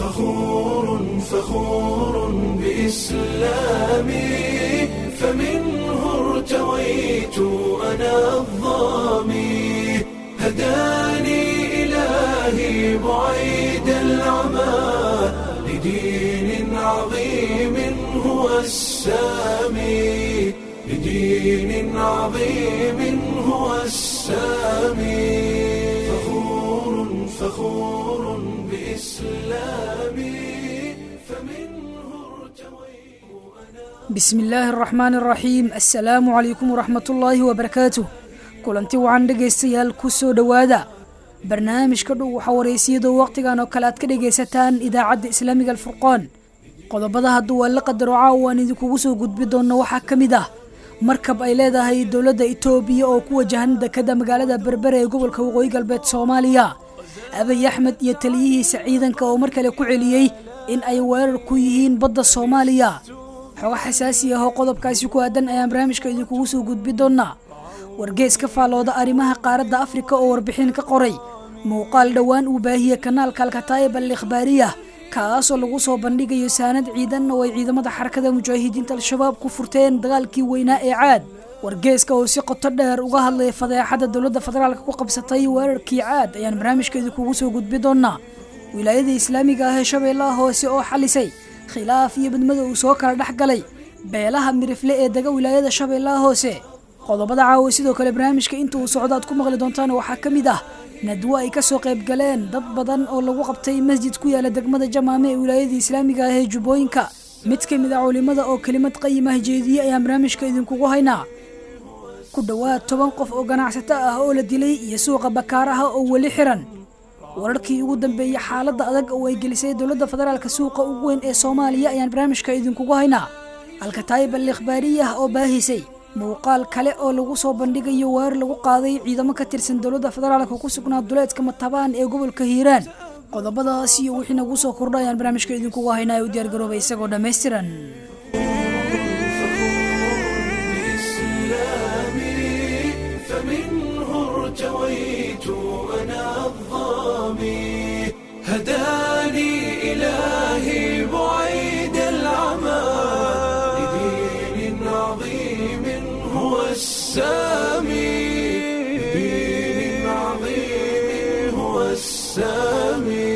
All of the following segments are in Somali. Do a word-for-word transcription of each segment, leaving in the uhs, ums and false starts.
فخور فخور بإسلامي فمنه ارتويت أنا الظامي هداني إلهي بعيد العمى لدين عظيم هو السامي لدين عظيم هو السامي فخور فخور بإسلامي فمنه ارتويت أنا بسم الله الرحمن الرحيم السلام عليكم ورحمة الله وبركاته kulanti wacan dhegaystayaal ku soo dhowaada barnaamijka dhow waxa wareysiyada waqtigan oo kale aad ka dhagaysataan idaacadda islaamiga alfurqaan qodobada hadduu waa la qadaro caawa aan idinkugu soo gudbi doonno waxaa ka mid ah markab ay leedahay dowladda itoobiya oo ku wajahan dekada magaalada berbere ee gobolka waqooyi galbeed soomaaliya abiy axmed iyo taliyihiisa ciidanka oo mar kale ku celiyey in ay weerar ku yihiin badda soomaaliya xogo xasaasi ah oo qodobkaasi ku aadan ayaan barnaamijka idinkugu soo gudbi doonaa wargeys ka faalooda arrimaha qaaradda afrika oo warbixin ka qoray muuqaal dhowaan uu baahiyey kanaalka alkataa'ib al ikhbaariya kaasoo lagu soo bandhigayo saanad ciidan oo ay ciidamada xarakada mujaahidiinta al-shabaab ku furteen dagaalkii weynaa ee caad wargeyska oo si qoto dheer uga hadlaya fadeexada dowladda federaalka ku qabsatay weerarkii caad ayaan barnaamijka idinkugu soo gudbi doonaa wilaayada islaamiga ah ee shabeellaha hoose oo xalisay khilaaf iyo badmada uu soo kala dhex galay beelaha mirifle ee dega wilaayada shabeellaha hoose qodobada caawa sidoo kale barnaamijka inta uu socdo aad ku maqli doontaan waxaa ka mid ah nadwo ay ka soo qayb galeen dad badan oo lagu qabtay masjid ku yaala degmada jamaame ee wilaayada islaamiga ah ee jubbooyinka mid ka mid ah culimada oo kelimad qayim ah jeediyey ayaan barnaamijka idinkugu haynaa ku dhowaad toban qof oo ganacsato ah oo la dilay iyo suuqa bakaaraha oo weli xiran wararkii ugu dambeeyey xaaladda adag oo ay gelisay dowladda federaalka suuqa ugu weyn ee soomaaliya ayaan barnaamijka idinkugu haynaa alkataa'ib al ikhbaariyah oo baahisay muuqaal kale oo lagu soo bandhigayo weerar lagu qaaday ciidamo ka tirsan dowladda federaalka ku sugnaa duleedka matabaan ee gobolka hiiraan qodobadaas iyo wixii nagu soo kordha ayaan barnaamijka idinkugu haynaa u diyaargaroobay isagoo dhammaystiran ارتويت أنا الظامي هداني إلهي بعيد العمى لدين عظيم هو السامي لدين عظيم هو السامي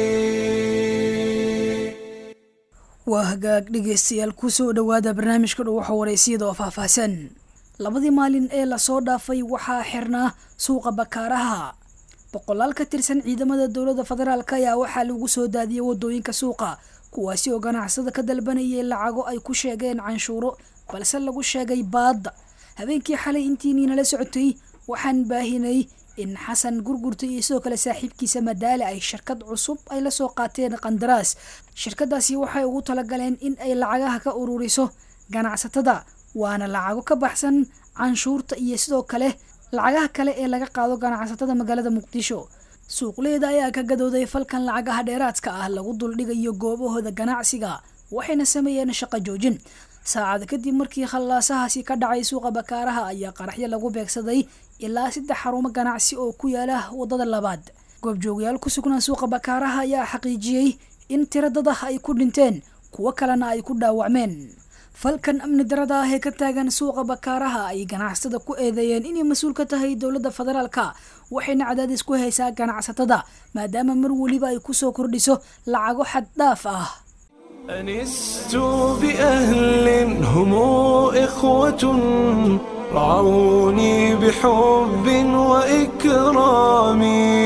waa hagaag dhegaystayaal ku soo dhowaada barnaamijka dhow waxa wareysiyada oo faahfaahsan labadii maalin ee lasoo dhaafay waxaa xirnaa suuqa bakaaraha boqolaal ka tirsan ciidamada dowladda federaalka ayaa waxaa lagu soo daadiyey wadooyinka suuqa kuwaasi oo ganacsada ka dalbanayay lacago ay ku sheegeen canshuuro balse lagu sheegay baadda habeenkii xalay intiinii nala socotay waxaan baahinay in xasan gurgurta iyo sidoo kale saaxiibkiisa madaale ay shirkad cusub ay la soo qaateen qandaraas shirkadaasi waxay ugu talagaleen in ay lacagaha ka ururiso ganacsatada waana lacago ka baxsan canshuurta iyo sidoo kale lacagaha kale ee laga qaado ganacsatada magaalada muqdisho suuqleeda ayaa ka gadooday falkan lacagaha dheeraadka ah lagu duldhigayo goobahooda ganacsiga waxayna sameeyeen shaqo joojin saacad kadib markii khallaasahaasi ka dhacay suuqa bakaaraha ayaa qaraxyo lagu beegsaday ilaa saddex xarumo ganacsi oo ku yaala wadada labaad goobjoogayaal ku sugnaa suuqa bakaaraha ayaa xaqiijiyey in tiradada ay ku dhinteen kuwo kalena ay ku dhaawacmeen falkan amni darada ah ee ka taagan suuqa bakaaraha ay ganacsatada ku eedeeyeen inay mas-uul ka tahay dowladda federaalka waxayna cadaadis ku haysaa ganacsatada maadaama mar weliba ay ku soo kordhiso lacago xad dhaaf ah أنست بأهل هم إخوة رعوني بحب وإكرام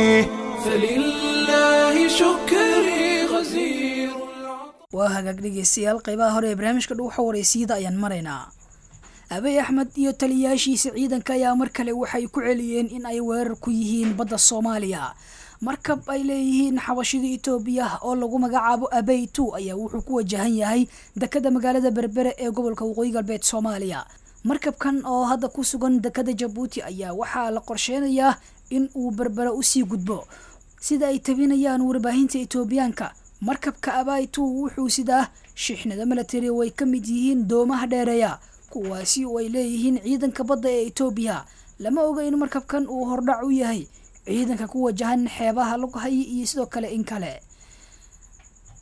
فلله شكري غزير waa hagaag dhegaystayaal qaybaha hore ee barnaamijka dhow waxa wareysiyada ayaan maraynaa abiy axmed iyo taliyaashiisa ciidanka ayaa mar kale waxay ku celiyeen in ay weerar ku yihiin badda soomaaliya markab ay leeyihiin xabashida itoobiya oo lagu magacaabo abey two ayaa wuxuu ku wajahan yahay dekada magaalada berbere ee gobolka waqooyi galbeed soomaaliya markabkan oo hadda ku sugan dekada jabuuti ayaa waxaa la qorsheynayaa in uu berbere usii gudbo sida ay tabinayaan warbaahinta itoobiyaanka markabka abey two wuxuu sidaa shixnada military way ka mid yihiin doomaha dheereeya kuwaasi oo ay leeyihiin ciidanka badda ee itoobiya lama oga in markabkan uu hordhac u yahay ciidanka ku wajahan xeebaha lagu hayay iyo sidoo kale in kale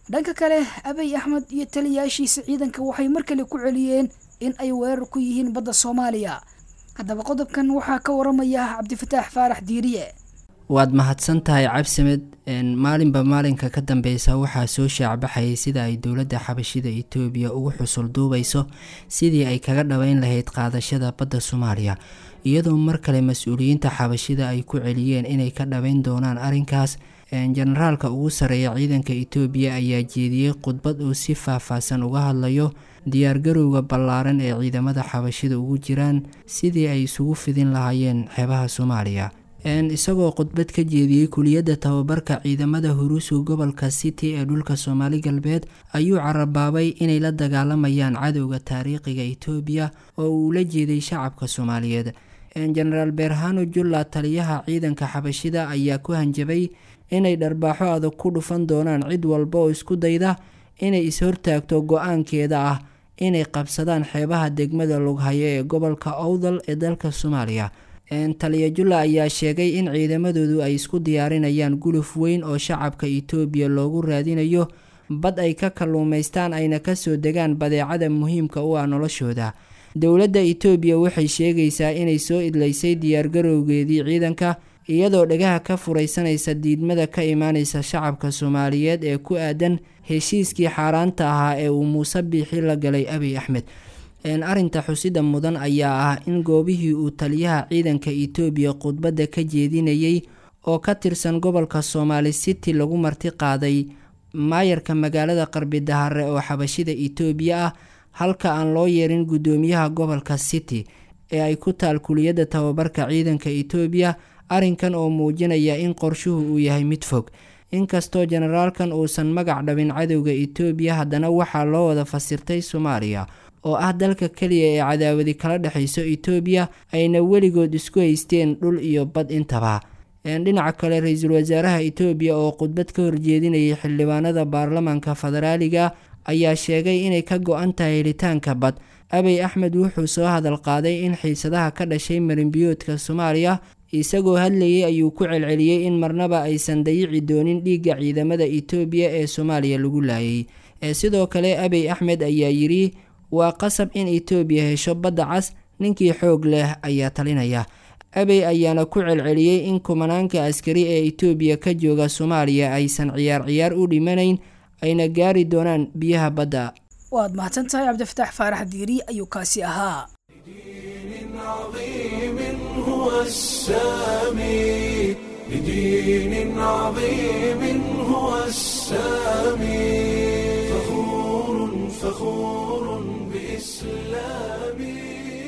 dhanka kale abiy axmed iyo taliyaashiisa ciidanka waxay mar kale ku celiyeen in ay weerar ku yihiin badda soomaaliya. haddaba qodobkan waxaa ka waramaya cabdifataax faarax diiriye. waad mahadsan tahay cabsimed. maalinba maalinka ka dambeysa waxaa soo shaacbaxayay sida ay dowladda xabashida Itoobiya ugu xusul duubayso sidii ay kaga dhaweyn lahayd qaadashada badda Soomaaliya, iyadoo mar kale mas-uuliyiinta xabashida ay ku celiyeen inay ka dhaweyn doonaan arrinkaas. generaalka ugu sareeya ciidanka Itoobiya ayaa jeediyey khudbad uu si faahfaahsan uga hadlayo diyaargarowga ballaaran ee ciidamada xabashida ugu jiraan sidii ay isugu fidin lahaayeen xeebaha Soomaaliya. isagoo khudbad ka jeediyey kuliyadda tababarka ciidamada Huruusu gobolka City ee dhulka Soomaali galbeed ayuu carabaabay inay la dagaalamayaan cadowga taariikhiga Itoobiya oo uu la jeeday shacabka Soomaaliyeed. generaal Berhanu Julla, taliyaha ciidanka xabashida, ayaa ku hanjabay inay dharbaaxo adag ku dhufan doonaan cid walba oo isku dayda inay is-hortaagto go-aankeeda ah inay qabsadaan xeebaha degmada Lughayo ee gobolka Awdal ee dalka Soomaaliya. taliya Julla ayaa sheegay in ciidamadoodu ay isku diyaarinayaan guluf weyn oo shacabka Itoobiya loogu raadinayo bad ay ka kalluumaystaan ayna ka soo degaan badeecada muhiimka u ah noloshooda. dowladda Itoobiya waxay sheegaysaa inay soo idlaysay diyaargarowgeedii ciidanka, iyadoo dhagaha ka furaysanaysa diidmada ka imaanaysa shacabka Soomaaliyeed ee ku aadan heshiiskii xaaraanta ahaa ee uu Muuse Biixi la galay Abiy Axmed. arinta xusida mudan ayaa ah in goobihii uu taliyaha ciidanka Itoobiya khudbadda ka jeedinayay oo ka tirsan gobolka Soomaali City lagu marti qaaday maayarka magaalada Qarbi Dahare oo xabashida Itoobiya ah, halka aan loo yeerin gudoomiyaha gobolka City ee ay ku taal kuliyadda tababarka ciidanka Itoobiya. arrinkan oo muujinaya in qorshuhu uu yahay mid fog. inkastoo generaalkan uusan magac dhabin cadowga Itoobiya, haddana waxaa loo wada fasirtay Soomaaliya oo ah dalka kaliya ee cadaawadi kala dhexayso Itoobiya, ayna weligood isku haysteen dhul iyo bad intaba. dhinaca kale, ra-iisul wasaaraha Itoobiya oo khudbad ka horjeedinayay xildhibaanada baarlamaanka federaaliga ayaa sheegay inay ka go-an tahay helitaanka bad. Abiy Axmed wuxuu soo hadal qaaday in xiisadaha ka dhashay marinbiyoodka Soomaaliya, isagoo hadlayay ayuu ku celceliyey in marnaba aysan dayici doonin dhiigga ciidamada Itoobiya ee Soomaaliya lagu laayay. sidoo kale Abiy Axmed ayaa yiri waa qasab in Itoobiya hesho badda cas, ninkii xoog leh ayaa talinaya. Abiy ayaana ku celceliyey in kumanaanka askari ee Itoobiya ka jooga Soomaaliya aysan ciyaar ciyaar u dhimanayn, ayna gaari doonaan biyaha badda. waad mahadsantahay cabdifataax faarax diiri ayuu kaasi ahaa. هو السامي لدين عظيم هو السامي فخور فخور بإسلامي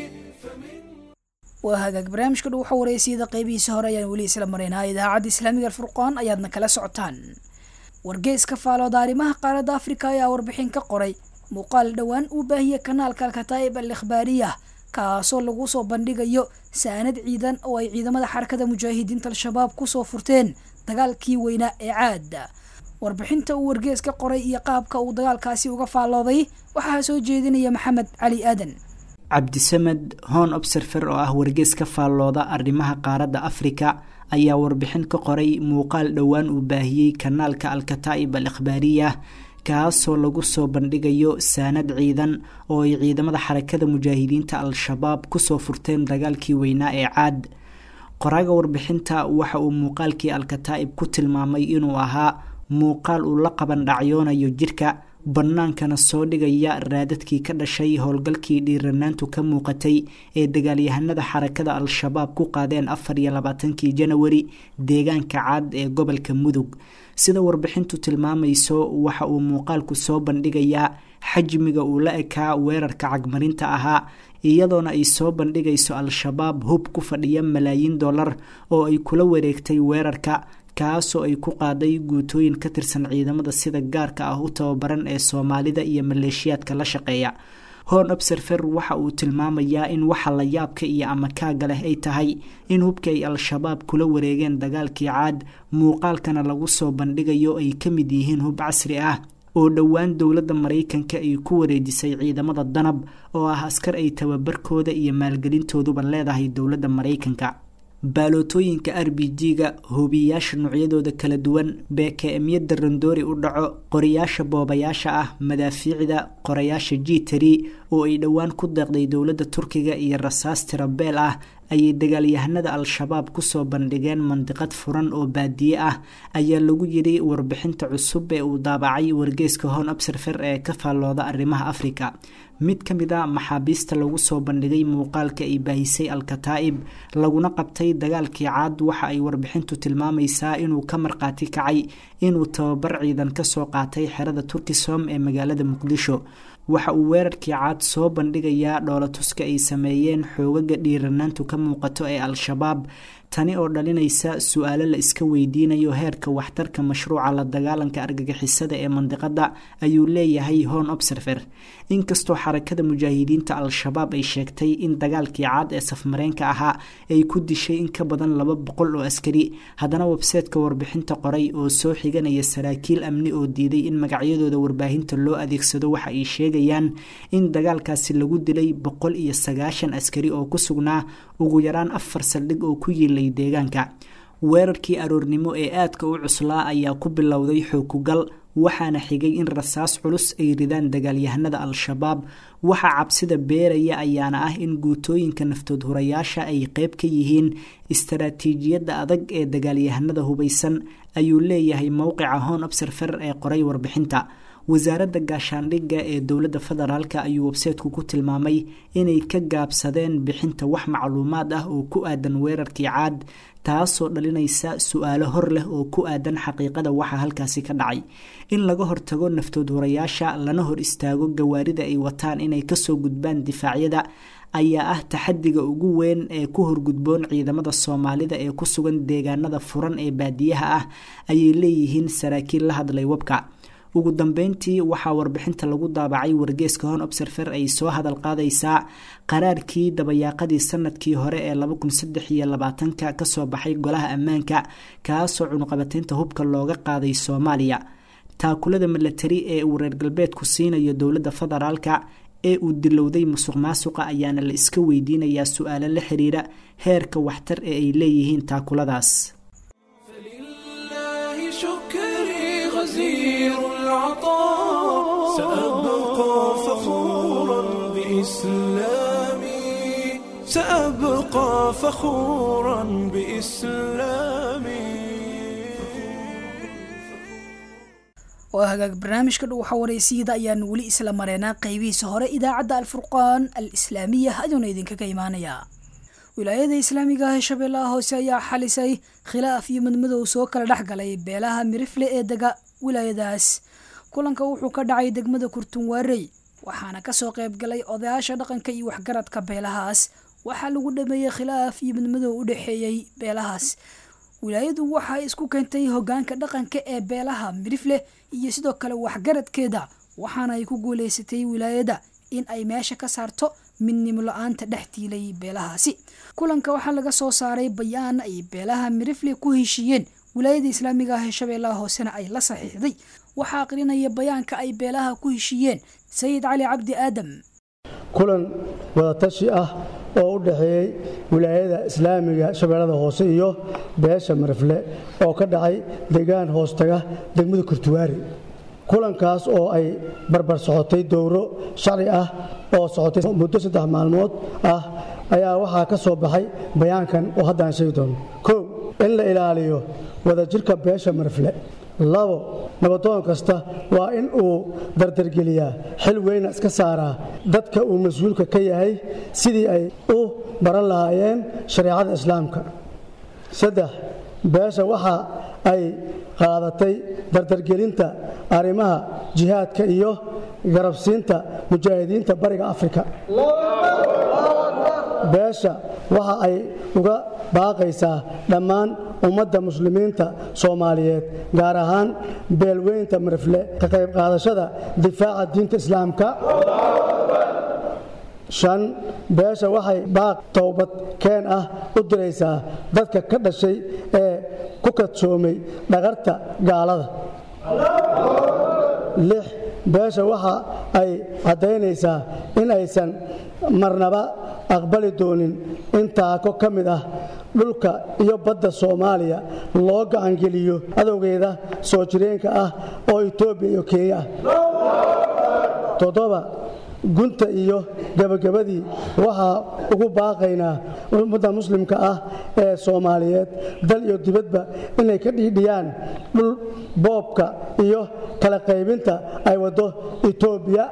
وهاجاك برنامجka dhow waxa wareysiyada qaybihiisa hore ayaan weli isla mareynaa. idaacadda Islaamiga Furqaan ayaadna kala socotaan. wargeyska faalooda arrimaha qaaradda Afrika ayaa warbixin ka qoray muuqaal dhawaan u baahiyay kanaalka Al-Kataa'ib Al-Ikhbaariyah kaasoo lagu soo bandhigayo saanad ciidan oo ay ciidamada xarakada mujaahidiinta al-shabaab ku soo furteen dagaalkii weynaa ee Caad. warbixinta uu wargeyska qoray iyo qaabka uu dagaalkaasi uga faalooday waxaa soo jeedinaya Maxamed Cali Aadan. Cabdisamed Horn Observer oo ah wargeys ka faalooda arrimaha qaaradda Afrika ayaa warbixin ka qoray muuqaal dhawaan u baahiyay kanaalka Al-Kataa'ib Al-Ikhbaariyah kaasoo lagu soo bandhigayo saanad ciidan oo ay ciidamada xarakada mujaahidiinta al-shabaab ku soo furteen dagaalkii weynaa ee Caad. qoraaga warbixinta waxa uu muuqaalkii Al-Kataa'ib ku tilmaamay inuu ahaa muuqaal uu la qaban dhacyoonayo jirka, bannaankana soo dhigaya raadadkii ka dhashay howlgalkii dhiiranaantu ka muuqatay ee dagaalyahanada xarakada al-shabaab ku qaadeen afar iyo labaatankii Janawari deegaanka Caad ee gobolka Mudug. sida warbixintu tilmaamayso waxa uu muuqaalku soo bandhigayaa xajmiga uu la ekaa weerarka cagmarinta ahaa, iyadoona ay soo bandhigayso al-shabaab hub ku fadhiya malaayiin dollar oo ay kula wareegtay weerarka, kaasoo ay ku qaaday guutooyin ka tirsan ciidamada sida gaarka ah u tababaran ee Soomaalida iyo maleeshiyaadka la shaqeeya. Horn Observer waxa uu tilmaamayaa in waxa la yaabka iyo amakaaga leh ay tahay in hubka ay al-shabaab kula wareegeen dagaalkii Caad muuqaalkana lagu soo bandhigayo ay ka mid yihiin hub casri ah oo dhowaan dowladda Mareykanka ay ku wareejisay ciidamada Danab oo ah askar ay tababarkooda iyo maalgelintooduba leedahay dowladda Mareykanka. baalootooyinka r b g-ga hoobiyayaasha noocyadooda kala duwan beekeemyada randoori u dhaco qorayaasha boobayaasha ah madaafiicda qorayaasha jitari oo ay dhowaan ku deeqday dowladda turkiga iyo rasaas tirabeel ah ayay dagaalyahanada al-shabaab kusoo bandhigeen mandiqad furan oo baadiye ah ayaa lagu yidhi warbixinta cusub ee uu daabacay wargeyska Horn Observer ee ka faallooda arrimaha Afrika. mid ka mid ah maxaabiista lagu soo bandhigay muuqaalka ay baahisay al-Kataib laguna qabtay dagaalkii Caad waxa ay warbixintu tilmaamaysaa inuu ka marqaati kacay inuu tababar ciidan ka soo qaatay xerada Turkisom ee magaalada Muqdisho. waxa uu weerarkii Caad soo bandhigayaa dhoolatuska ay sameeyeen xoogaga dhiiranaantu ka muuqato ee al-shabaab, tani oo dhalinaysa su'aalo la iska weydiinayo heerka waxtarka mashruuca la dagaalanka argagixisada ee mandiqada, ayuu leeyahay Horn Observer. inkastoo xarakada mujaahidiinta al-shabaab ay sheegtay in dagaalkii Caad ee safmareenka ahaa ay ku dishay in ka badan laba boqol oo askari, haddana website-ka warbixinta qoray oo soo xiganaya saraakiil amni oo diiday in magacyadooda warbaahinta loo adeegsado waxa ay sheegayaan in dagaalkaasi lagu dilay boqol iyo sagaashan askari oo ku sugnaa ugu yaraan afar saldhig oo ku yiilay deegaanka. weerarkii aroornimo ee aadka u cuslaa ayaa ku bilowday xookugal, waxaana xigay in rasaas culus ay ridaan dagaalyahanada al-shabaab. waxa cabsida beeraya ayaana ah in guutooyinka naftood hurayaasha ay qayb ka yihiin istaraatiijiyadda adag ee dagaalyahanada hubeysan, ayuu leeyahay mowqica Horn Observer ee qoray warbixinta. wasaaradda gaashaandhigga ee dowladda federaalka ayuu website-ku ku tilmaamay inay ka gaabsadeen bixinta wax macluumaad ah oo ku aadan weerarkii Caad, taasoo dhalinaysa su'aalo hor leh oo ku aadan xaqiiqada waxa halkaasi ka dhacay. in laga hortago naftood hurayaasha lana hor istaago gawaarida ay wataan inay kasoo gudbaan difaacyada ayaa ah taxadiga ugu weyn ee ku horgudboon ciidamada Soomaalida ee ku sugan deegaanada furan ee baadiyaha ah, ayay leeyihiin saraakiil la hadlay webka. ugu dambeyntii waxaa warbixinta lagu daabacay wargeyska Horn Observer ay soo hadal qaadaysaa qaraarkii dabayaaqadii sanadkii hore ee laba kun saddex iyo labaatan ka ka soo baxay golaha ammaanka kaasoo cunuqabateynta hubka looga qaaday Soomaaliya. taakulada military ee uu reer galbeedku siinayo dowladda federaalka ee uu dilowday musuqmaasuqa ayaana la iska weydiinayaa su'aalo la xiriira heerka waxtar ee ay leeyihiin taakuladaas. سأبقى فخورا بإسلامي سأبقى فخورا بإسلامي وهاجاك برنامج كده وحوريسيدا ayaan wali isla mareenaa qaybihiisa hore idaacadda Al-Furqaan Al-Islaamiyya adoon idinka ka imaanaya. wilaayada islaamiga ah Shabeellaha Hoose ayaa xalisay khilaaf iyo madmadow soo kala dhaxgalay beelaha Mirifle ee daga wilaayadaas. kulanka wuxuu ka dhacay degmada Kurtunwaarey waxaana ka soo qayb galay odayaasha dhaqanka iyo waxgaradka beelahaas. waxa lagu dhameeyay khilaaf iyo madmadow u dhaxeeyay beelahaas. wilaayadu waxa isku keentay hoggaanka dhaqanka ee beelaha Mirifle iyo sidoo kale waxgaradkeeda, waxaana ay ku guuleysatay wilaayada in ay meesha ka saarto midnimo la'aanta dhextiilay beelahaasi. kulanka waxa laga soo saaray bayaan ay beelaha Mirifle ku heshiiyeen wilaayada islaamiga ah Shabeellaha Hoosena ay la saxiixday. waxa aqrinaya bayaanka ay beelaha ku heshiiyeen Sayid Cali Cabdi Aadam. kulan wada tashi ah oo u dhaxeeyay wilaayada islaamiga Shabeellaha Hoose iyo beesha Mirifle oo ka dhacay deegaan hoostaga degmada Kurtunwaarey. kulankaas oo ay barbar socotay dowro sharci ah oo socotay muddo saddex maalmood ah ayaa waxaa ka soo baxay bayaankan oo haddaan sheegi doono. kow in la ilaaliyo wadajirka beesha Mirifle. labo nabadoon kasta waa in uu dardargeliyaa xil weyn iska saaraa dadka uu mas'uulka ka yahay sidii ay u baran lahaayeen shariicada islaamka. saddex beesha waxa ay qaadatay dardargelinta arrimaha jihaadka iyo garabsiinta mujaahidiinta bariga Afrika. beesha waxa ay uga baaqaysaa dhammaan ummadda muslimiinta Soomaaliyeed gaar ahaan beelweynta Mirifle ka qayb qaadashada difaaca diinta islaamka. shan beesha waxay baaq toobad keen ah u diraysaa dadka ka dhashay ee ku kadsoomay dhagarta gaalada. lix beesha waxa ay cadaynaysaa in aysan marnaba aqbali doonin in taako ka mid ah dhulka iyo badda Soomaaliya loo gacangeliyo adowgeeda soo jireenka ah oo Itoobiya iyo Kenya ah. Toddoba, gunta iyo gabagabadii waxaa ugu baaqaynaa ummadda muslimka ah ee Soomaaliyeed dal iyo dibadba inay ka dhiidhiyaan dhul boobka iyo kala qaybinta ay wado Itoobiya.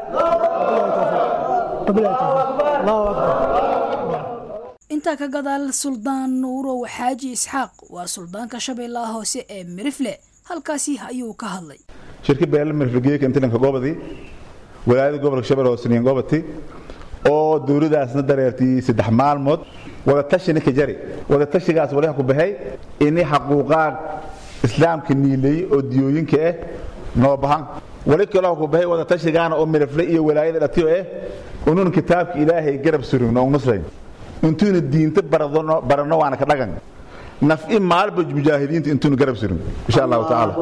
inta ka gadaal Suldaan Nuurow Xaaji Isxaaq waa suldaanka Shabeellaha Hoose ee Mirifle halkaasi ayuu ka hadlay. shirkii Beele Mirifle ka inta ka goobadii walaayada gobolka Shabeellaha Hoose in goobati oo dawladdaasna dareertii saddex maalmood wada tashi ka jari wada tashigaas walaha ku baxay inay xaquuqaad islaamka niilay oo diyooyinka ah noo bahan wali kale ku baxay wada tashigaana oo Mirifle iyo walaayada dhatiyo ah unun kitaabka Ilaahay garab surugno oo muslim intuuna diinta baradno barano waana ka dhagan naf imaal mujaahidiinta intuuna garab surugno insha Allah ta'ala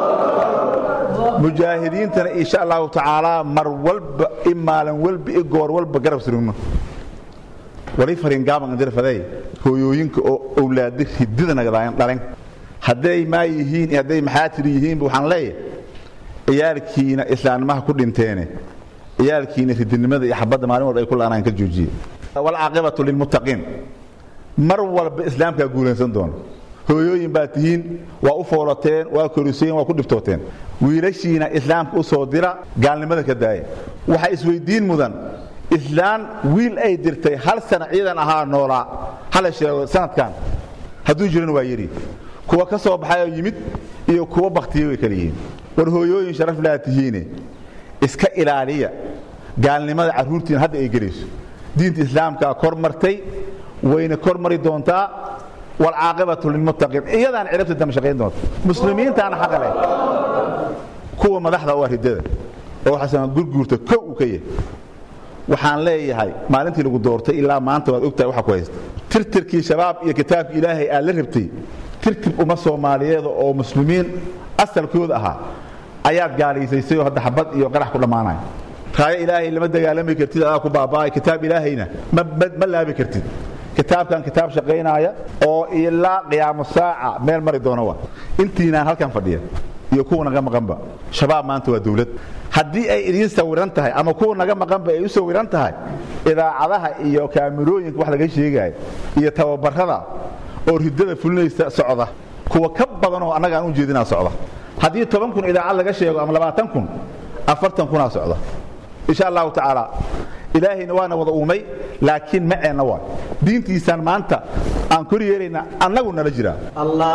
mujaahidiintana insha Allah ta'ala mar walba imaalan walba igoor walba garab surugno wali farin gaaban dir faday hooyooyinka oo awlaad hidida nagadaan dhalan haday ma yihiin haday maxaatir yihiin waxaan leeyahay ciyaalkiina islaamnimada ku dhinteene ciyaalkiina ridinimada iyo xabada maalin walba ay ku laanaan ka joojiye wal aaqibatu lil muttaqiin mar walba islaamka guulaysan doon hooyooyin baa tihiin waa u foolateen waa koriseen waa ku dhibtooteen wiilashiina islaamka u soo dira gaalnimada ka daay waxa isweydiin mudan islaan wiil ay dirtay hal sana ciidan ahaa noola hal sheego sanadkan haduu jirin waa yiri kuwa ka soo baxay yimid iyo kuwa baqtiyay kala yihiin war hooyooyin sharaf laa tihiin iska ilaaliya gaalnimada caruurtiin hadda ay galayso diinta islaamka kor martay wayna kor mari doontaa wal aaqibatu lil muttaqiin iyadaan cirabta dam shaqeyn doonto muslimiinta aan xaq leh kuwa madaxda waa ridada oo xasan gurguurta ka u kayay waxaan leeyahay maalintii lagu doortay ilaa maanta waad ogtahay waxa ku haysta tirtirkii shabaab iyo kitaabka Ilaahay aan la rabtay tirtir uma Soomaaliyeed oo muslimiin asalkooda ahaa ayaad gaalisaysay oo hadda xabad iyo qarax ku dhamaanay taay Ilaahay lama dagaalami kartid aad ku baabaay kitaab Ilaahayna ma ma laabi kartid kitaabkan kitaab shaqeynaya oo ilaa qiyaamo saaca meel mari doono waa intiina halkan fadhiya iyo kuwa naga maqanba shabaab maanta waa dawlad hadii ay idin sawiran tahay ama kuwa naga maqanba ay u sawiran tahay idaacadaha iyo kaamirooyinka wax laga sheegay iyo tababarada oo ridada fulinaysa socda kuwa ka badan oo anaga aan u jeedinaa socda hadii toban kun idaacad laga sheego ama labaatan kun afartan kun aa socda insha Allah ta'ala ilaahina waana wada uumay laakiin ma ayna waa diintiisan maanta aan koriyeerina anagu nala jira Allah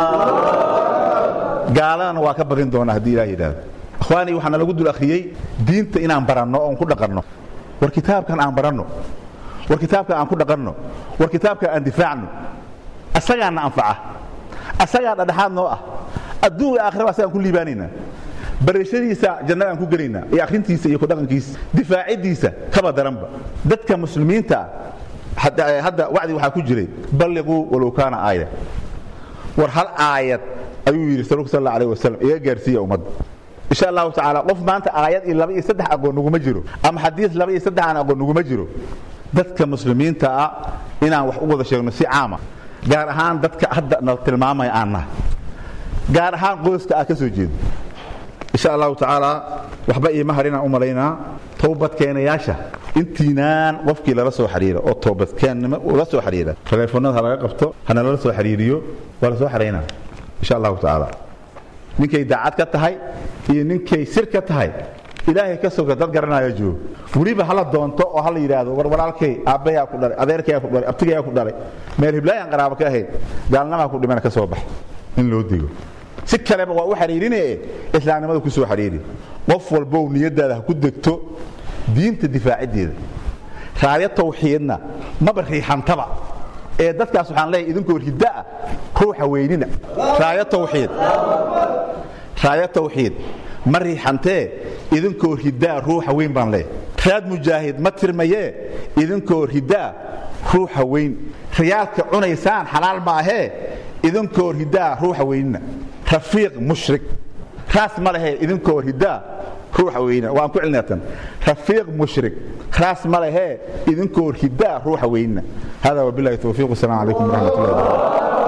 gaalana waa ka badin doona hadii ilaahay yiraahdo akhwaani waxaan lagu dul akhriyay diinta inaan baranno oo ku dhaqanno war kitaabkan aan baranno war kitaabka aan ku dhaqanno war kitaabka aan difaacno asagaana anfaca asagaa dhadhaxaad noo ah adduunka aakhirada asagaan ku liibaanayna barashadiisa jannada aan ku galayna iyo akhrintiisa iyo ku dhaqankiisa difaacidiisa kaba daranba dadka muslimiinta hadda hadda wacdi waxa ku jiray balliqu walaw kana aayad war hal aayad ayuu yiri sallallahu alayhi wasallam iga gaarsiiya ummad insha Allah ta'ala qof maanta aayad iyo laba iyo saddex aqoon ugu ma jiro ama xadiis laba iyo saddex aan aqoon ugu ma jiro dadka muslimiinta ah inaan wax u wada sheegno si caama gaar ahaan dadka hadda na tilmaamay aanna gaar ahaan qoyska ah ka soo jeedo insha Allah ta'ala waxba iyo maharina u maleynaa toobad keenayaasha intiinaan qofkii la soo xiriiro oo toobad keenimo la soo xiriira telefoonada laga qabto hana la soo xiriiriyo wala soo xareena insha Allah ta'ala ninkay daacad ka tahay iyo ninkay sir ka tahay ilaahay ka soo dad garanaya joog wariba hala doonto oo hala yiraahdo war walaalkay aabaya ku dhalay adeerkay ku dhalay abtigay ku dhalay meel hiblaayan qaraabo ka ahayd gaalnimada ku dhimana ka soo bax in loo digo si kale waa u xariirinay islaamnimada ku soo xariiri qof walba oo niyadaada ku degto diinta difaacideeda raaya tawxiidna ma bariixantaba ee dadkaas waxaan leeyahay idinkoo hidaa ruuxa weynina raaya tawxiid raaya tawxiid mariixantee idinkoo hidaa ruuxa weyn baan leeyahay raad mujaahid ma tirmaye idinkoo hidaa ruuxa weyn riyaalka cunaysaan xalaal ma ahee idinkoo hidaa ruuxa weynina rafiiq mushrik raas ma lahe idinkoo hidaa ruuxa weyna waan ku cilnaatan rafiiq mushrik raas ma lahe idinkoo hidaa ruuxa weynina hada wabillahi tawfiiq assalamu alaykum wa rahmatullahi wa barakatuh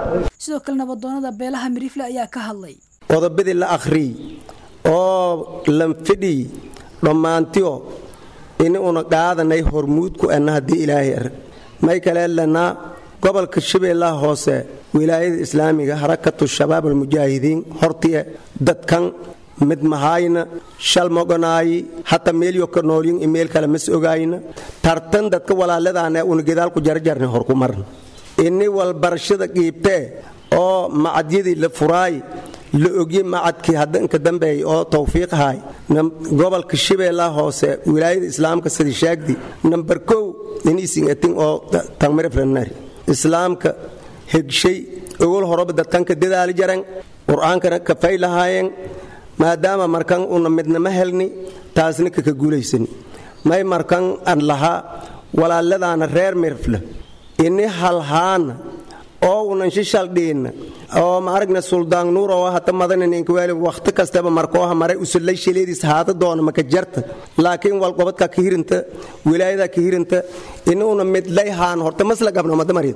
sidoo kale nabadoonada beelaha mirifle ayaa ka hadlay qodobadii la akhriyey oo lanfidhi dhammaantiyo in una qaadanay hormuudku anna haddii ilaahay ar may kale lanaa gobolka shabeellaha hoose wilaayada islaamiga harakatu shabaab almujaahidiin hortiye dadkan mid mahayna shal moganaayi hata meelyo ka noolyin imeel kale mas ogaayna tartan dadka walaaladaana una gadaal ku jarjarna hor ku marna inni walbarashada qiibtee oo macadyadii la furaay la ogye macadkii haddanka dambeey oo tawfiiq ahay gobolka shabeellaha hoose wilaayada islaamka sidii sheegdi nambar kow iniisin etin oo tagmirifranari islaamka hegshay ogol horoba dadkanka dadaali jaran qur-aankana kafay lahaayeen maadaama markan una midnama helni taasna kaka guulaysani may markan aan lahaa walaaladaana reer mirifle ini halhaana oo unan shishaldhiinna oo ma aragna suldaan nuur oo hata madaninka wali waqti kastaba markooha maray usulay shileediis haada doona maka jarta laakiin wal qobadka ka hirinta wilaayada ka hirinta inuuna mid layhaan horta masla gabno madamarid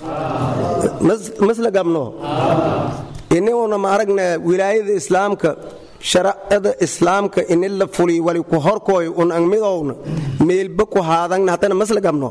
masla gabno inuuna ma aragna wilaayada islaamka sharciyada islaamka in la fuliyo wali ku horkooy un ang midowna meelba ku haadagna hatana masla gabno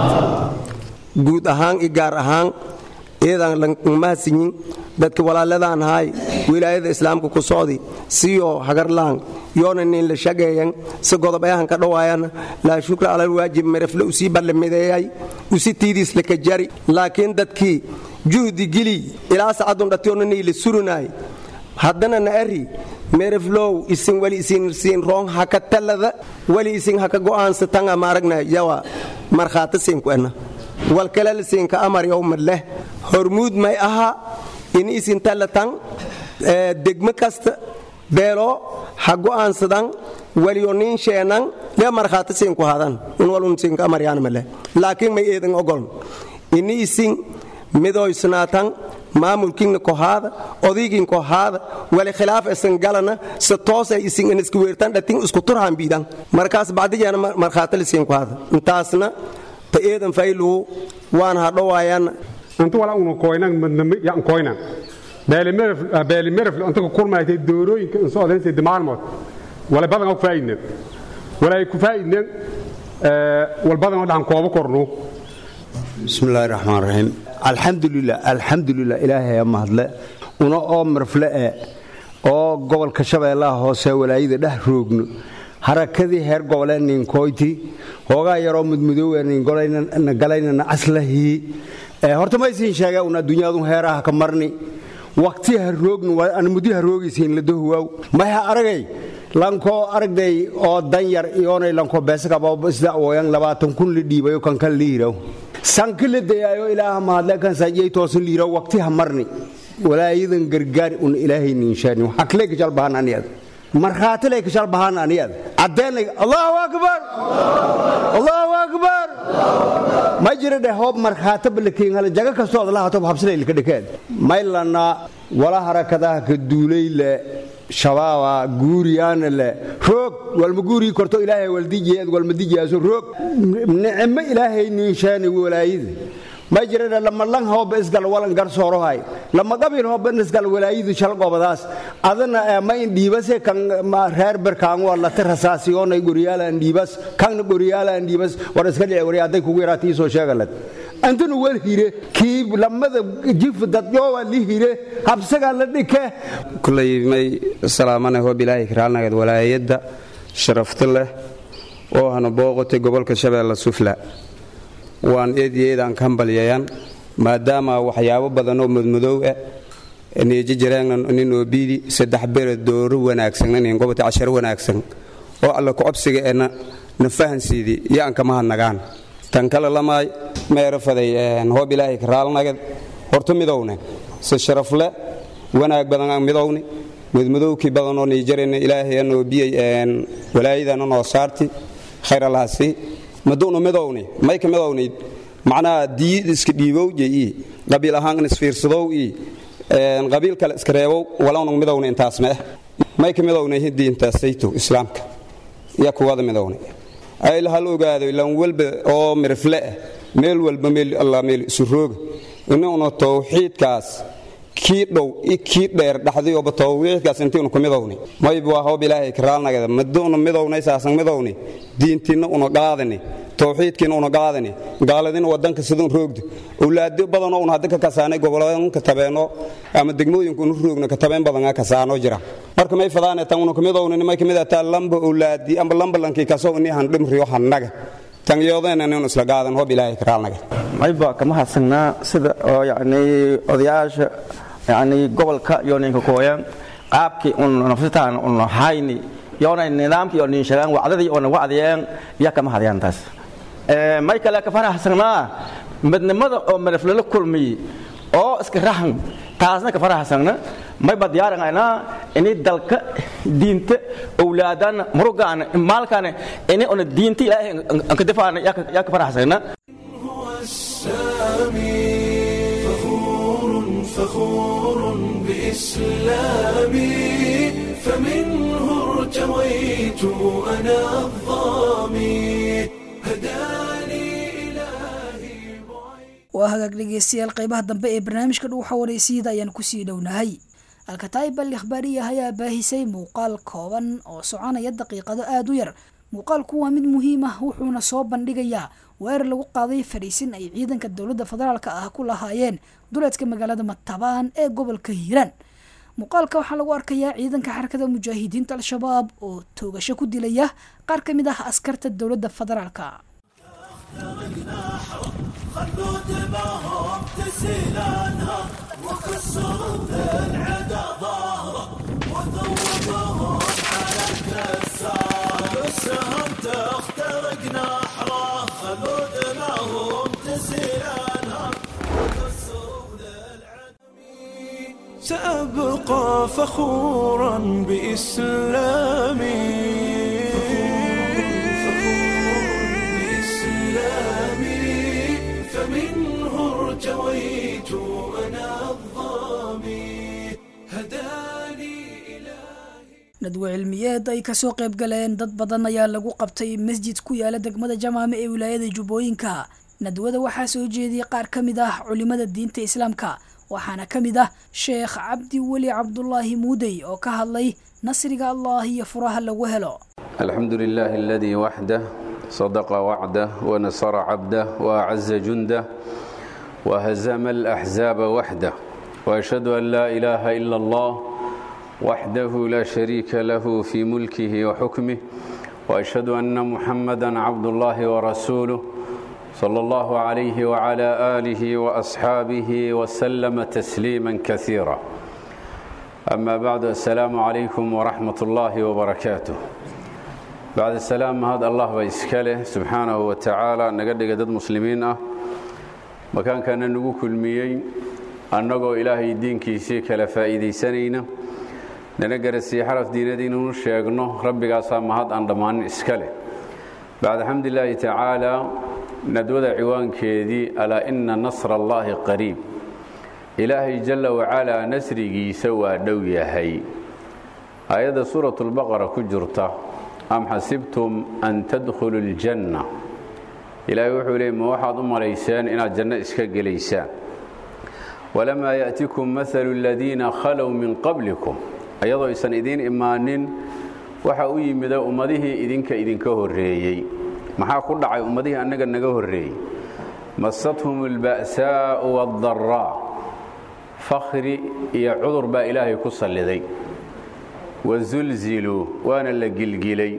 guud ahaan i gaar ahaan eedan langmahadsinyin dadka walaaladaan ahay wilaayada islaamka ku socdi siyo hagarlaan yoona nin la shageeyan si godob ayahan ka dhawaayana laa shukra alal waajib mirifle usii ballamideeyay usi tiidiis laka jari laakiin dadkii juhdi gili ilaa sacadun dhatiyoona nii la surunaay haddana na ari miriflow isin wali isin siin roong haka talada wali isin haka go'aansatanga maaragna yawa markhaati siin ku ena walkale siinka amar yowma leh hormuud may aha in isin talatan degmo kasta beelo ha go'aansadan walionin sheenan le markhaati siin ku hadan in walun siinka amar yaanma leh laakiin may eedan ogol in isin midoysnaatan maamulkiina kohaada odaygin kohaada wali khilaaf isan galana si toos ay isin isku weertan dhatin isku turhan biidan markaas bacdigeena markhaati siin ku hada intaasna ta eedan faylu waan ha dhawaayaan inta wala uu koynaan madnama yaan koynaan beelimerf beelimerf inta ku kulmaayay doorooyinka in soo adeensay dimaalmood wala badan oo faa'iidna wala ay ku faa'iidna ee wal badan oo dhan koobo korno bismillaahir rahmaanir rahiim alxamdulillah alxamdulillah ilaahay ma hadle una oo marfle oo gobolka shabeellaha hoose walaayada dhax roogno harakadii heer goboleenin koyti hoogaa yaroo mudmudoweenin golayna galayna aslahi ee horta ma isin sheegay una dunyadu heeraha ka marni waqti ha roogno aan muddi ha roogisiin la dahwaaw ma ha aragay lanko aragday oo danyar iyoonay lanko beesaka baba isda ooyan labaatan kun li dhiibayo kan kan liiraw sankile deeyo ilaaha ma hadla kan saajay toosin liiraw waqti ha marni walaayadan gargaar un ilaahay nin shaani waxa kale ka jalbaan aniyad markhaati lay ka shalbahaan aniyad cadeynay allahu akbar allahu akbar ma jira de hoob markhaati balkiin hal jaga kasto Allah hatob habsay ilka dhikeed maylana wala harakadaha ka duuleyle shabaaba guuriyaan le roog wal maguuri korto ilaahay wal dijeed wal madijaaso roog nicmo ilaahay nin shaani walaayid ma jirada lama lan hoob isgal walan garsoorahay lama qabil hoob isgal walaayidu shal gobadaas adana ma in dhiibase kan reer barkaan wala tarasaasiyoon ay guriyaalan dhiibas kan guriyaalan dhiibas war iska dhicay wariyaaday kugu yaraatay soo sheegalad antana wal hire kii lamada jif dad yoo wal hire habsaga la dhike kulay may salaamana hoob ilaahay karaanagad walaayada sharafta leh oo hana booqotay gobolka Shabeelle Sufla waan eedeedan kambaliyaan maadaama waxyaabo badan oo mudmadow ah inay jiraan inuu biidi saddex beer door wanaagsan in gobolka cashar wanaagsan oo alla ku absiga ena na fahansiidi yaan kama hanagaan tan kala lamay meerafaday hoob ilaahay karaalnagad horta midowna si sharaf leh wanaag badan aan midowni mudmadowkii badan oo nijeerina ilaahay inuu biyay walaayadana noo saarti khayr allah si madoona midowni may ka midowni macna diid iska dhiibow jeey qabiil ahaan isfiirsadow ee qabiil kale iska reebo walaanu midowni intaas ma may ka midowni diinta saytu islaamka ya ku wada midowni ay la hal ogaado ilaan walba oo mirfle meel walba meel allah meel suroog inuuna tawxiidkaas kii dhow i kii dheer dhaxdiyooba tawxiidkaas intiinu ku midowni maybu waa hoob ilaahay karaalnagada maduunu midownay saasan midowni diintiinna una qaadani tawxiidkiina una qaadani gaaladina wadanka sidun roogdo awlaado badan oo una hadda ka kasaanay goboladka tabeeno ama degmooyinku unu roogna ka tabeen badan ka kasaano jira marka may fadaanay tan una ku midowni may kamid ah lamba awlaadi ama lamba lankii kasoo inii han dhimriyo hannaga tan yoodana inuu isla qaadan hoob ilaahay karaalnaga mayba kama hadsanaa sida oo yacni odayaasha yacni gobolka iyo ninka kooyan qaabkii un nafsitaan un hayni yoona nidaamkii oo nin shagaan wacdadii oo wacdiyeen ya kama hadayaan taas ee may kale ka faraxsanaa midnimada oo marafle la kulmay oo iska rahan taasna ka faraxsanaa may badiyaaranayna inay dalka diinta awlaadan murugaan maalkan inay on diinta ilaahay an ka difaana ya ka faraxsanaa فخور بإسلامي فمنه ارتويت أنا الظامي هداني إلهي waa hagaag dhegeystayaal qaybaha dambe ee barnaamijka dhuuxa wareysiyada ayaan kusii dhownahay alkataa'ib al-ikhbaariya ayaa baahisay muuqaal kooban oo soconaya daqiiqado aad u yar muuqaalku waa mid muhiim ah wuxuuna soo bandhigayaa weerar lagu qaaday fariisin ay ciidanka dowladda federaalka ah ku lahaayeen duleedka magaalada Matabaan ee gobolka Hiiraan muuqaalka waxaa lagu arkayaa ciidanka xarakada mujaahidiinta al-shabaab oo toogasho ku dilaya qaar ka mid ah askarta dowladda federaalka سأبقى فخورا بإسلامي فمنه ارتويت أنا الظامي هداني nadwo cilmiyeed ay ka soo qayb galeen dad badan ayaa lagu qabtay masjid ku yaala degmada Jamaame ee wilaayada Jubbooyinka nadwada waxaa soo jeediyay qaar ka mid ah culimada diinta islaamka waxaana ka mid ah Sheekh Cabdi Wali Cabdullaahi Muudey oo ka hadlay nasriga Allah iyo furaha lagu helo alxamdulillahi alladhi wahdahu صدق وعده ونصر عبده وأعز جنده وهزم الأحزاب وحده وأشهد أن لا إله إلا الله وحده لا شريك له في ملكه وحكمه وأشهد أن محمدا عبد الله ورسوله صلى الله عليه وعلى آله وأصحابه وسلم تسليما كثيرا أما بعد السلام عليكم ورحمة الله وبركاته بعد السلام هذا الله وإسكاله سبحانه وتعالى نقدر قدد مسلمين مكان كان نقول كل ميين أنقو إلهي الدين كيسي كلا فائدي سنينة ننقر السيحرة في دين دين ونشيقنه ربي قاسم هذا أندمان إسكاله بعد الحمد لله تعالى ندود عوان كيدي ألا إن نصر الله قريب إلهي جل وعلا نسري سوى دوية هي آيات سورة البقرة كجرته أم حسبتم أن تدخلوا الجنة إلهي وحولي موحد أم ليسان إن الجنة إسكاق ليسان ولما يأتيكم مثل الذين خلوا من قبلكم أيضا إسان إذين إيمانين وحاوي مدى أمده إذنك إذنك هريي محا قل دعي أمده أنك أنك هريي مستهم البأساء والضراء فخري يعذر با إلهي كسل لذي وزلزلوا وانا اللي قلقلي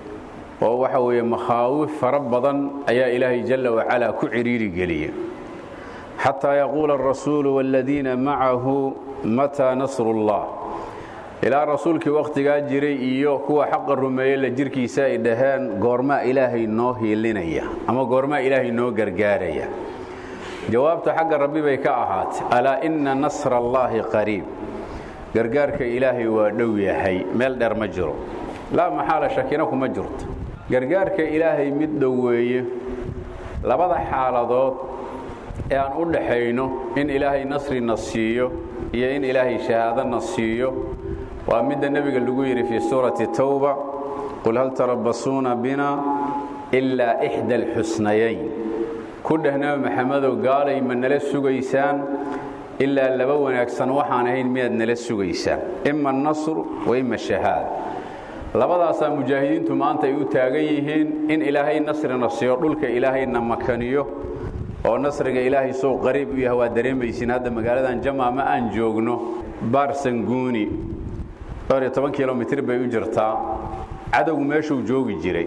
ووحوي مخاوف فربضا أيا إلهي جل وعلا كعريري قليا حتى يقول الرسول والذين معه متى نصر الله إلى رسولك وقت جري إيوه هو حق الرمية لجركي سائدهان قرما إلهي نوهي لنيا أما قرما إلهي نو قرقاريا جوابت حق ربي بيكاهات ألا إن نصر الله قريب gargaarka ilaahay waa dhow yahay meel dheer ma jiro la maxala shakina kuma jirto gargaarka ilaahay mid dhow weeye labada xaaladood ee aan u dhaxayno in ilaahay nasri nasiyo iyo in ilaahay shahaada nasiyo waa mid nabiga lagu yiri fi suurati tawba qul hal tarabbasuna bina illa ihda alhusnayayn ku dhahna maxamedow gaalay ma nala sugaysaan ilaa laba wanaagsan waxaan ahayn miyaad nala sugaysaan imma an-nasr wa imma shahaada labadaas mujaahidiintu maanta ay u taagan yihiin in ilaahay nasrina siiyo dhulka ilaahayna makaniyo oo nasriga ilaahay soo qariib u yahay waa dareemaysiin hadda magaaladan Jamaama aan joogno Baarsanguuni toban kiiloomitir bay u jirtaa cadawgu meeshuu joogi jiray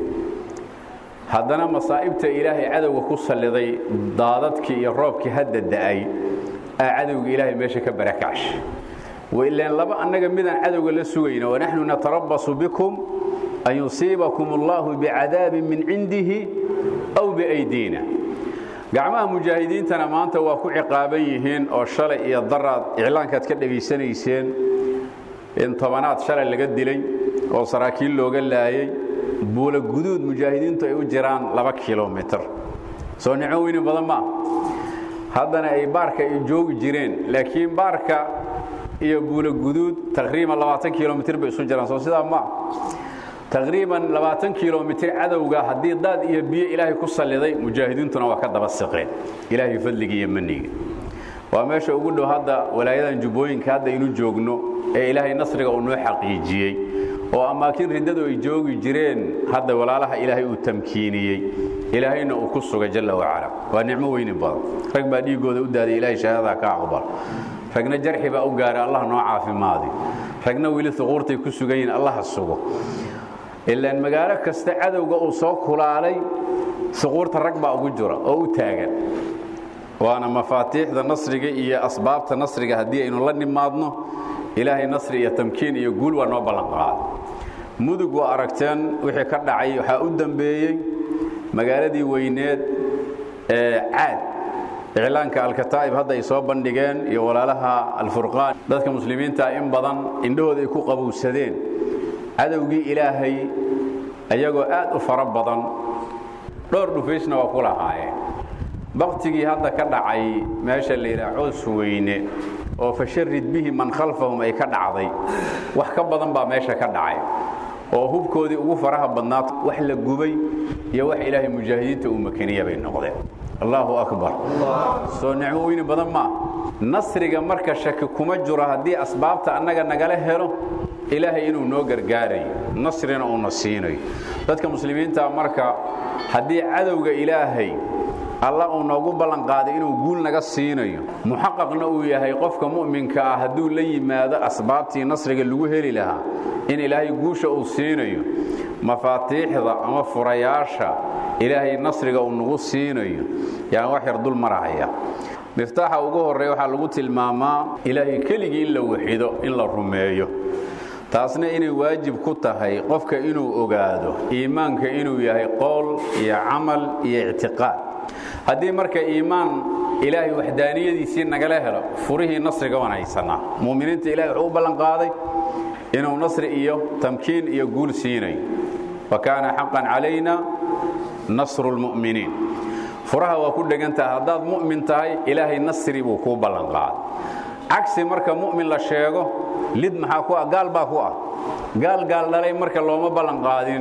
haddana masaa'ibta ilaahay cadawga ku saliday daadadkii iyo roobkii hadda da'ay cadawga ilaahay meesha ka barakash وإلا لبا أنك مدن عدو لسوينا ونحن نتربص بكم أن يصيبكم الله بعذاب من عنده أو بأيدينا قعمها مجاهدين تنمانتا وكو عقابيهين أو شلع يضرر إعلان كاتكتب في سنيسين إن طبانات شلع اللي قد لي أو سراكيل لو قال لهي بولا قدود مجاهدين تأيو جيران لبا كيلومتر سو نعوين بضما هذا أي باركة يجوج جيرين لكن باركة iyo buula guduud taqriiban labaatan kiiloomitir bay isu jiraan soo sidaa ma taqriiban labaatan kiiloomitir cadawga hadii daad iyo biyo ilaahay ku saliday mujaahidiintuna waa ka daba saqeen ilaahay fadliga iyo maniga waa meesha ugu dhow hadda walaayadan jubooyinka hadda inuu joogno ee ilaahay nasriga uu noo xaqiijiyay oo amaakin ridadu ay joogi jireen hadda walaalaha ilaahay uu tamkiiniyay ilaahayna uu ku suga jalla wa ala waa nicmo weyn badan rag baa dhiigooda u daaday ilaahay shahaada ka aqbal ragna jarxi baa u gaaray Allah noo caafimaadi ragna wili thuquurtay ku sugayn Allah sugo ilaa magaalo kasta cadawga uu soo kulaalay thuquurta rag baa ugu jira oo u taagan waana mafaatiixda nasriga iyo asbaabta nasriga hadii aynu la nimaadno ilaahay nasri iyo tamkiin iyo guul waa noo balan qaad mudug waa aragteen wixii ka dhacay waxa u dambeeyay magaaladii weyneed ee caad إعلانك الكتائب هذا يصاب بندقين يولالها الفرقان ذاتك مسلمين تائم بضن إنه ذي كو قبو السدين عدوغي إلهي أيقو آد أفرب بضن دور نفيسنا وقولها هاي بغتقي هذا كدعي ماشا اللي رعود سويني وفشرد به من خلفهم أي كدعضي وحكب بضن با ماشا كدعي وهوب كودي وفرها بضنات وحلق قبي يوح إلهي مجاهدين تأمكينية بين نقضين الله أكبر سو نعوين بدن ما نصرك marka shaki kuma jiro hadii asbaabta anaga nagala helo ilaahay inuu noo gargaaray nasrina uu nasiinay dadka muslimiinta marka hadii cadawga ilaahay Allah uu noogu balan qaaday inuu guul naga siinayo muhaqqaqna uu yahay qofka mu'minka ah haduu la yimaado asbaabtii nasriga lagu heli lahaa in ilaahay guusha uu siinayo mafaatiixda ama furayaasha ilaahay nasriga uu nagu siinayo yaa wax yar dul maraya miftaaxa ugu horeeyo waxa lagu tilmaamaa ilaahay kaliya in la waxido in la rumeeyo taasna inay waajib ku tahay qofka inuu ogaado iimaanka inuu yahay qool iyo amal iyo i'tiqaad hadii marka iimaan ilaahay wahdaaniyadiisa nagala helo furihii nasriga wanaysana muuminiinta ilaahay uu balan qaaday inuu nasri iyo tamkiin iyo guul siinay وكان حقا علينا نصر المؤمنين فرها وكل دغنت هداد مؤمن تahay ilaahay nasri buu ku balan qaad عكس marka mu'min la sheego lid maxaa ku gaal baa ku ah gaal gaal dhalay marka looma balan qaadin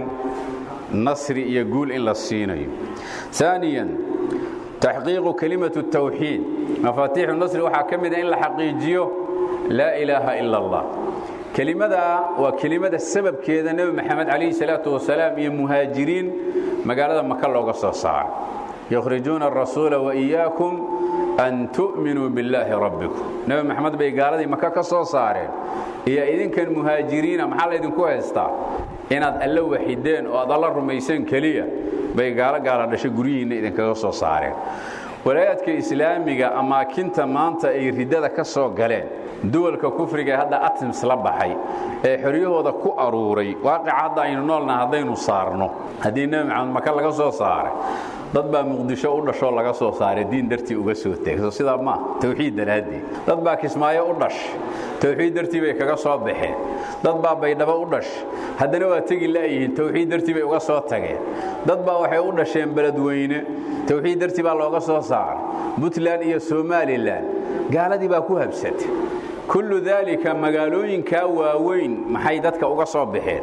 nasri iyo guul in la siinayo ثانيا تحقيق كلمة التوحيد مفاتيح النصر waxa kamid in la xaqiijiyo لا إله إلا الله كلمة وكلمة السبب كذا النبي محمد عليه الصلاة والسلام المهاجرين مقالة مكة لوغا صار يخرجون الرسول وإياكم أن تؤمنوا بالله ربكم نبي محمد بي قال دي مكة كصار هي إذن كان مهاجرين محل إذن كويستا إن الله وحيدين وأضل الرميسين كليا بي قال قال دشي غريين إذن كصار ولايتك إسلامية أما كنت مانتا أي ردادة كسو قالين دولك كفرية هذا أتمس لبحي حريه هذا كو أروري واقع هذا إنه نولنا هذين صارنو هدينا عن مكان لقى سو صار dad baa muqdisho u dhasho laga soo saaray diin dartii uga soo teegso sida ma tawxiid daraadi dad baa kismaayo u dhash tawxiid dartii bay kaga soo baxeen dad baa baydhabo u dhash hadana waa tagi laayihiin tawxiid dartii bay uga soo tageen dad baa waxay u dhasheen beledweyne tawxiid dartii baa looga soo saaray Puntland iyo Somaliland gaaladii baa ku habsatay kullu dhalika magaalooyinka waaweyn maxay dadka uga soo baxeen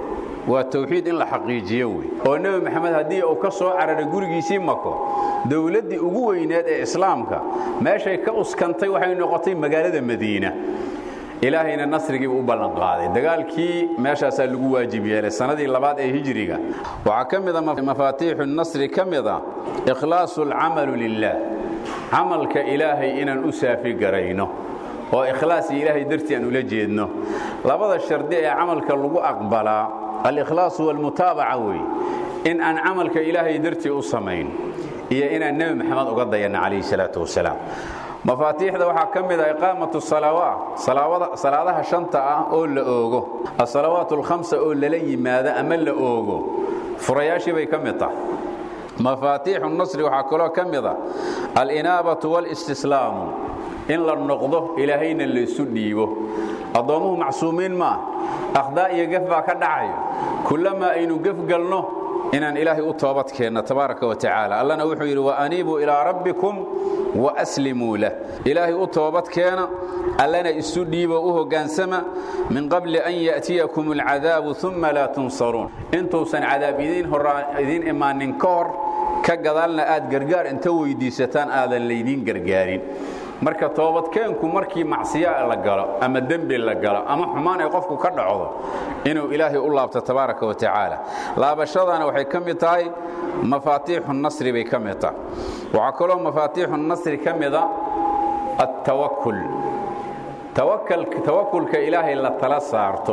waa tawxiid in la xaqiijiyo wey oo nabi maxamed hadii uu ka soo cararay gurigiisii mako dawladii ugu weyneed ee islaamka meeshay ka uskantay waxay noqotay magaalada madiina ilaahayna nasrigii u ballan qaaday dagaalkii meeshaas lagu waajib yeelay sanadii labaad ee hijriga waxa kamida mafaatiixu nasri kamida ikhlaasul amal lillah amalka ilaahay inaan u saafi garayno oo ikhlaas ilaahay dartii aan ula jeedno labada shardi ee amalka lagu aqbalaa al-ikhlaas wal mutaaba'a way in aan amalka ilaahay dartii u sameyn iyo inaan nabi maxamed uga dayana kaleey salaatu wasalaam mafaatiixda waxa kamida iqaamatu salawaat salaawada salaadaha shanta ah oo la oogo as-salawaatul khamsa oo la yimaada ama la oogo furayaashii bay kamida mafaatiixu nasri waxa kale oo kamida al-inaabatu wal istislaam in la noqdo ilaahayna la isu dhiibo adoomuhu macsuumiin ma akhdaa iyo gafba ka dhacayo kullama aynu gaf galno inaan ilaahay u toobad keenno tabaaraka wa tacaala allana wuxuu yiri wa aniibu ila rabbikum wa aslimu la ilaahay u toobad keena allana isu dhiibo u hogaansama min qabli an yatiyakum al'adaab thumma la tunsarun intuusan cadaab idin horaa idin imaanin koor ka gadaalna aad gargaar inta weydiisataan aadan leedin gargaarin marka toobadkeenku markii macsiya la galo ama dambi la galo ama xumaan ay qofku ka dhacdo inuu ilaahay u laabto tabaaraka wa tacaala laabashadana waxay kamid tahay mafaatiixu nasri bay kamid tahay waxa kale oo mafaatiixu nasri kamida at-tawakkul tawakkal tawakkulka ilaahay la tala saarto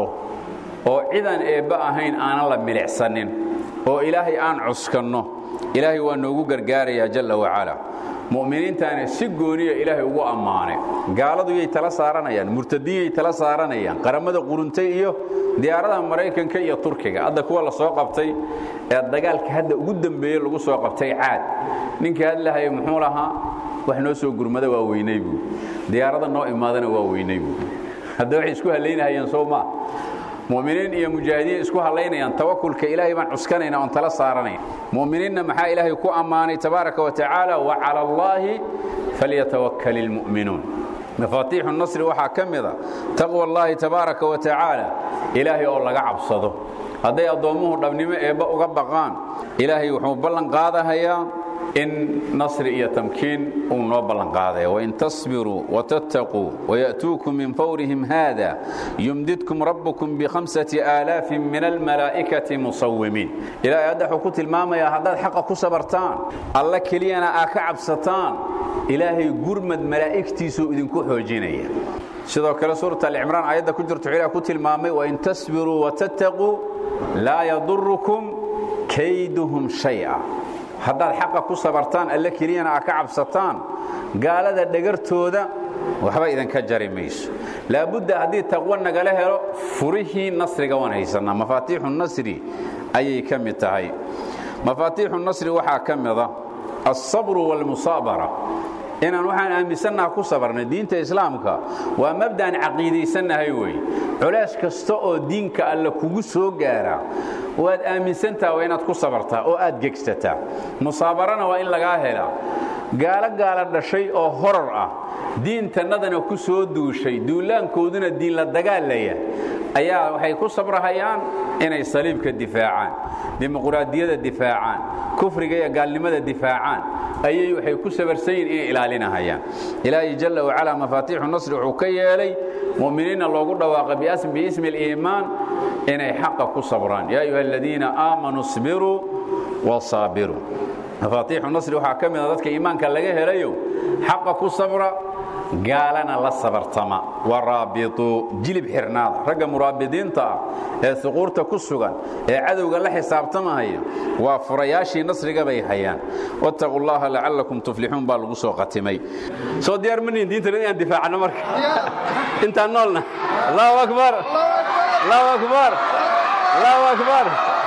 oo ciidan eeba ahayn aan la milicsanin oo ilaahay aan cuskanno ilaahay waa noogu gargaaraya jalla wa ala mu'miniintaana si gooniya ilaahay ugu amaanay gaaladu ay tala saaranayaan murtadiin tala saaranayaan qaramada quruntay iyo diyaaradaha Mareykanka iyo Turkiga hadda kuwa la soo qabtay ee dagaalka hadda ugu dambeeyay lagu soo qabtay caad ninka hadlahay muxuu lahaa wax noo soo gurmada waa weynay buu diyaarada noo imaadana waa weynay buu hadda wax isku haleynayaan Soomaa mu'miniin iyo mujaahidiin isku haleynayaan tawakkulka ilaahay baan cuskanayna on tala saaranay mu'miniinna maxaa ilaahay ku amaanay tabaaraka wa tacaala wa 'ala allahi falyatawakkalul mu'minuun mafaatiixu nasri waxa kamida taqwa allahi tabaaraka wa tacaala ilaahay oo laga cabsado haday adoomuhu dhabnimo eeba uga baqaan ilaahay wuxuu ballan qaadahayaa in nasri iyo tamkiin uu noo ballan qaadayo wa in tasbiru wa tattaqu wa ya'tuukum min fawrihim hada yumdidkum rabbukum bi khamsati alafin min al malaa'ikati musawwimin ila ayada ku tilmaamaya hadaad xaq ku sabartaan alla keliyana aa ka cabsataan ilaahay gurmad malaa'iktiisu idinku xoojinaya sidoo kale suurta al-imraan ayada ku jirto ilaahay ku tilmaamay wa in tasbiru wa tattaqu la yadurrukum kayduhum shay'a haddaad xaqa ku sabartaan alla keliyana aa ka cabsataan gaalada dhagartooda waxba idan ka jari mayso laabudda haddii taqwa nagala helo furihii nasriga waan haysanaa mafaatiixu nasri ayay ka mid tahay mafaatiixu nasri waxaa ka mida as-sabru wal-musaabara inaan waxaan aaminsanahay ku sabarnay diinta islaamka waa mabdaan caqiideysanahay way culays kasta oo diinka alla kugu soo gaara waad aaminsantaa waa inaad ku sabartaa oo aad gegsataa musaabarana waa in laga helaa gaala gaala dhashay oo horor ah diintanadana ku soo duushay duulaankooduna diin la dagaalaya ayaa waxay ku sabrahayaan inay saliibka difaacaan dimuqraadiyada difaacaan kufriga iyo gaalnimada difaacaan ayay waxay ku sabarsayn inay ilaalinahayaan ilaahi jalla wa ala mafaatiixu nasri wuxuu ka yeelay mu'miniina loogu dhawaaqay bi ismi al-iimaan inay xaq ku sabraan ya ayuha alladina aamanu isbiru wa sabiru mafaatiixu nasri waxa kamid ah dadka iimaanka laga helayo xaq ku sabra gaalana la sabartama waraabitu jilib xirnaada raga muraabidiinta ee suquurta ku sugan ee cadawga la xisaabtamaya waa furayaashii nasriga bay hayaan wattaqullaha la'allakum tuflihun baa lagu soo qatimay soo diyaar ma nihin diinta inaan difaacno marka inta noolna allahu akbar allahu akbar allahu akbar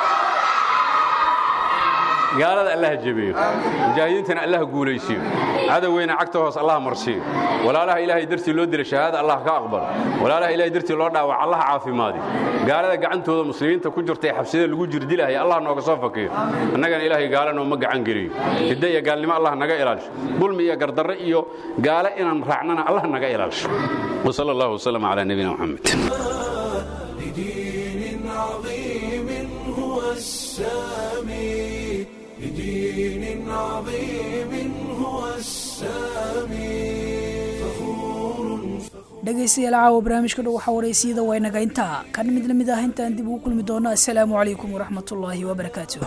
gaalada Allah jabiyo mujaahidiintana Allah guuleysiyo cadawayna cagta hoos Allah marsiyo walaalaha ilaahay dartii loo diray shahaada Allah ka aqbal walaalaha ilaahay dartii loo dhaawac Allah caafimaadi gaalada gacantooda muslimiinta ku jirtay xabsida lagu jirdilahay Allah nooga soo fakiyo annagana ilaahay gaalano ma gacan geliyo hidaya gaalnimo Allah naga ilaaliyo dulmi iyo gardarro iyo gaala inaan raacnana Allah naga ilaaliyo wa sallallahu wasallam ala nabiyina Muhammad السامي لدين عظيم هو السامي فخور dhegaystayaal caawa barnaamijka dhow waxaa wareysiyada waa inaga intaa kan mid lamid ah intaan dib ugu kulmi doono assalaamu calaykum waraxmatullaahi wabarakaatuh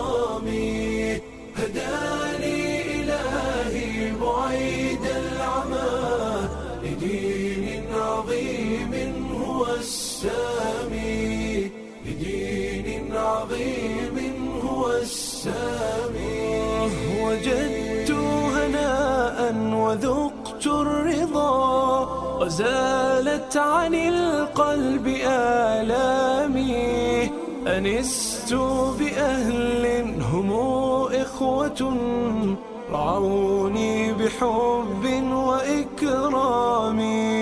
هداني إلهي بعيد العمى لدين عظيم هو السامي لدين عظيم هو السامي وجدت هناء وذقت الرضا وزالت عن القلب آلامي أنست بأهل هم إخوة رعوني بحب وإكرام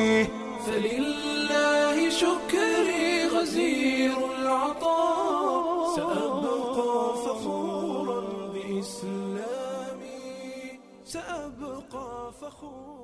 فلله شكري غزير العطاء سأبقى فخورا بإسلامي سأبقى فخورا